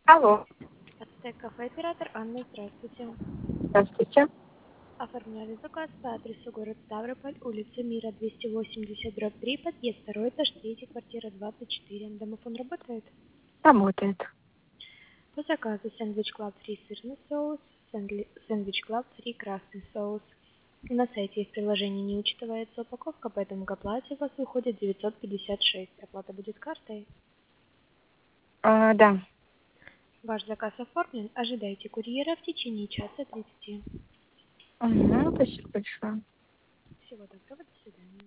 Алло, Ацтек кафе оператор Анна, здравствуйте. здравствуйте. Оформляли заказ по адресу город Ставрополь, улица Мира, 280/3, подъезд 2, этаж 3, квартира 24. Домофон работает? Работает. По заказу сэндвич клаб фри сырный соус, сэндвич клаб фри красный соус. На сайте есть приложение, не учитывается упаковка, поэтому к оплате у вас выходит 956. Оплата будет картой. Да. Ваш заказ оформлен, ожидайте курьера в течение часа 30. Угу, спасибо большое. Всего доброго, до свидания.